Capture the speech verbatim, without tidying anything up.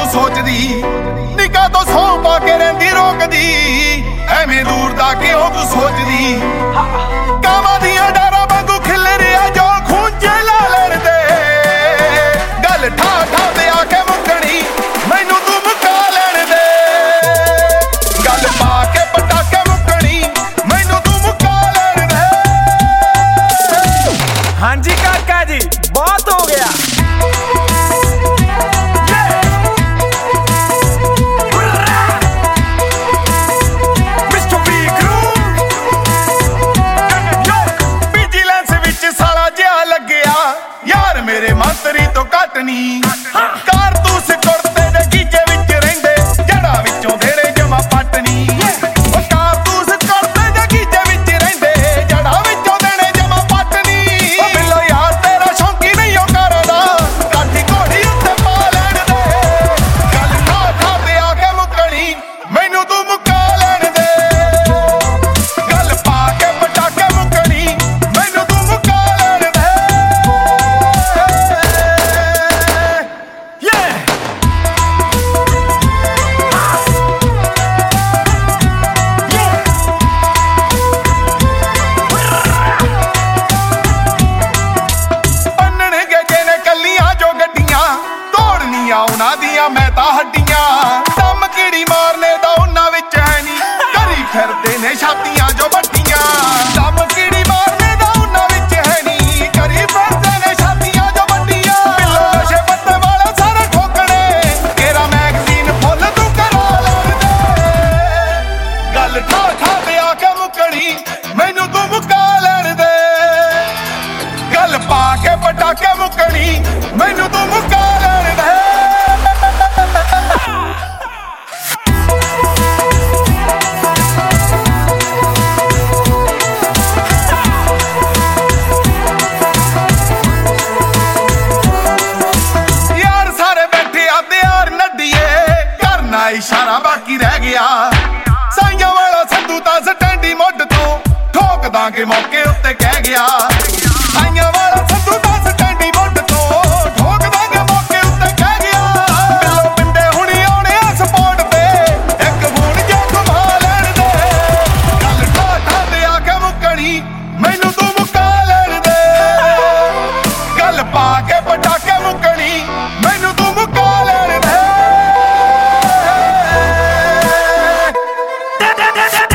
ਸੋਚਦੀ ਨਿੱਕਾ ਤੋਂ ਸੌਂ ਪਾ ਕੇ ਰਹਿੰਦੀ ਰੋਕਦੀ ਐਵੇਂ ਦੂਰ ਦਾ ਕਿਉਂ ਤੂੰ ਸੋਚਦੀ ਕਾਵਾਂ ਦੀਆਂ ਡਾਰਾਂ ਵਾਂਗੂ ਖਿਲ ਰਿਹਾ ਜੋ ਖੂਨ ਚ ਲਾ ਲੈਣ ਦੇ ਗੱਲ ਠਾ ਠਾ ਤੇ ਆ ਕੇ ਮੁੱਕਣੀ ਮੈਨੂੰ ਤੂੰ ਮੁਕਾ ਲੈਣ ਦੇ ਗੱਲ ਪਾ ਕੇ ਪਟਾਕੇ ਮੁੱਕਣੀ ਮੈਨੂੰ ਤੂੰ ਮੁਕਾ ਲੈਣ ਦੇ ਹਾਂਜੀ ਕਾਕਾ ਜੀ ਬਹੁਤ ਹੋ ਗਿਆ ਮੇਰੇ ਮੰਤਰੀ ਤੋਂ ਘੱਟ ਨੀ ਕਾਰਤੂਸ ਕੁੜਤੇ ਦੇ ਗੀਜੇ ਵਿੱਚ ਰਹਿੰਦੇ ਜੜਾਂ ਵਿੱਚੋਂ ਦੇਣੇ ਜਮਾ ਪੱਟ ਨੀ ਉਹ ਕਾਰਤੂਸ ਕੁੜਤੇ ਦੇ ਗੀਜੇ ਵਿੱਚ ਰਹਿੰਦੇ ਜੜਾਂ ਵਿੱਚੋਂ ਦੇਣੇ ਜਮਾ ਪੱਟ ਨੀ ਉਹ ਬਿੱਲੋ ਯਾਰ ਤੇਰਾ ਸ਼ੌਂਕੀ ਨਹੀਂ ਉਹ ਕਰਦਾ ਕਾਠੀ ਘੋੜੀ ਉੱਤੇ ਪਾ ਲੈਣ ਦੇ ਗੱਲ ਠਾ ਠਾ ਤੇ ਆ ਕੇ ਮੁੱਕਣੀ ਮੈਨੂੰ ਤੂੰ ਮੁਕਾ ਲੈਣ ਦੇ ਗੱਲ ਪਾ ਕੇ ਪਟਾਕੇ ਮੁੱਕਣੀ ਮੈਨੂੰ ਤੂੰ ਮੁਕਾ ਲੈਣ ਦੇ ਉਹਨਾਂ ਦੀਆਂ ਮੈਂ ਤਾਂ ਹੱਡੀਆਂ ਦਮ ਕੀੜੀ ਮਾਰਨੇ ਦਾ ਉਹਨਾਂ ਵਿੱਚ ਹੈ ਨੀ ਕਰੀ ਫਿਰਦੇ ਨੇ ਛਾਤੀਆਂ ਜੋ ਵੱਡੀਆਂ ਦਮ ਕੀੜੀ ਮਾਰਨੇ ਦਾ ਉਹਨਾਂ ਵਿੱਚ ਹੈ ਨੀ ਕਰੀ ਫਿਰਦੇ ਨੇ ਛਾਤੀਆਂ ਜੋ ਵੱਡੀਆਂ ਬਿੱਲੋ ਨਸ਼ੇ ਪੱਤੇ ਵਾਲੇ ਸਾਰੇ ਠੋਕਣੇ ਤੇਰਾ ਮੈਗਜ਼ੀਨ ਫੁੱਲ ਤੂੰ ਕਰਾ ਲੈਣ ਦੇ ਗੱਲ ਠਾ ਠਾ ਤੇ ਆ ਕੇ ਮੁੱਕਣੀ ਮੈਨੂੰ ਤੂੰ ਮੁਕਾ ਲੈਣ ਦੇ ਗੱਲ ਪਾ ਕੇ ਪਟਾਕੇ ਮੁੱਕਣੀ ਮੈਨੂੰ ਤੂੰ ਮੁਕਾ ਲੈਣ ਦੇ ਇਸ਼ਾਰਾ ਬਾਕੀ ਰਹਿ ਗਿਆ ਸਾਈਆਂ ਵਾਲਾ ਸੰਧੂ ਤਾਂ ਸਟੈਂਡੀ ਮੁੱਢ ਤੋਂ ਠੋਕ ਦਾਂਗੇ ਮੌਕੇ ਉੱਤੇ ਕਹਿ ਗਿਆ ਸਾਈਆਂ ਵਾਲਾ ਸੰਧੂ ਤਾਂ ਸਟੈਂਡੀ ਮੁੱਢ ਤੋਂ ਠੋਕ ਦਾਂਗੇ ਮੌਕੇ ਉੱਤੇ ਕਹਿ ਗਿਆ ਬਿੱਲੋ ਪਿੰਡੇ ਹੁਣੀ ਆਉਣੇ ਆ ਸਪੋਰਟ ਤੇ ਇੱਕ ਫੋਨ ਜੋ ਘੁਮਾ ਲੈਣ ਦੇ ਗੱਲ ਠਾ ਠਾ ਤੇ ਆ ਕੇ ਮੁੱਕਣੀ ਮੈਨੂੰ ਤੂੰ ਮੁਕਾ ਲੈਣ ਦੇ ਗੱਲ ਪਾ ਕੇ ਪਟਾਕੇ ਮੁੱਕਣੀ ਮੈਨੂੰ ਤੂੰ ਮੁਕਾ ਲੈਣ ਦੇ